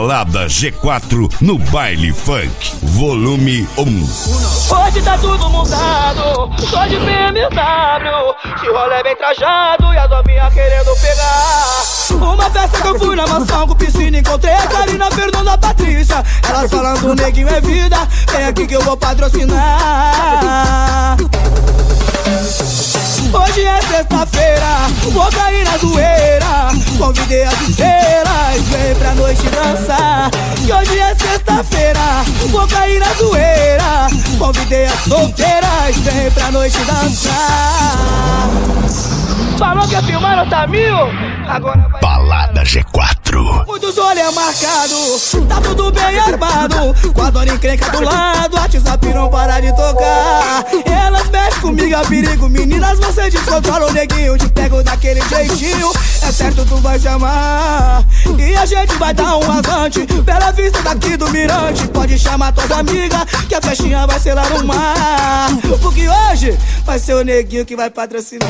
Balada G4 no Baile Funk, volume 1. Hoje tá tudo montado, só de BMW. Se rolê bem trajado e as novinhas querendo pegar. Uma festa que eu fui na mansão com piscina, encontrei a Karina, Fernanda, Patrícia. Elas falando, neguinho é vida, vem aqui que eu vou patrocinar. Hoje é sexta-feira, vou cair na zoeira. Convidei as estrelas, vem pra noite dançar. Que hoje é sexta-feira, vou cair na zoeira. Convidei as solteiras, vem pra noite dançar. Falou que ia filmar nota 1000, agora vai. Balada G4. Muitos olhos marcados, tá tudo bem armado. Com a dona encrenca do lado, a WhatsApp não para de tocar. Elas mexem comigo, a perigo. Meninas, você descontrola o neguinho. Te pego daquele jeitinho, é certo tu vai se amar. E a gente vai dar um avante pela vista daqui do mirante. Pode chamar tuas amigas, que a festinha vai ser lá no mar. Porque hoje vai ser o neguinho que vai patrocinar.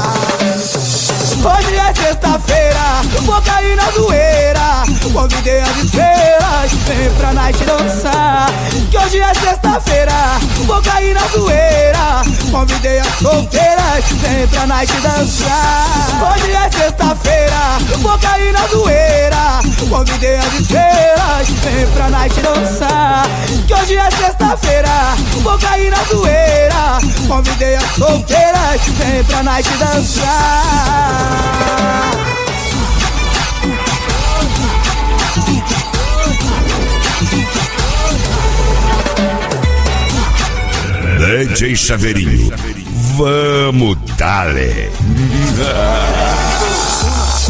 Hoje é sexta-feira, vou cair na zoeira. Convidei as estrelas, vem pra night dançar. Que hoje é sexta-feira, vou cair na zoeira. Convidei as solteiras, vem pra night dançar. Hoje é sexta-feira, vou cair na zoeira. Convidei as estrelas, vem pra night dançar. Que hoje é sexta-feira, vou cair na zoeira. Convidei as solteiras, vem pra night dançar. DJ Chaveirinho, vamos dale.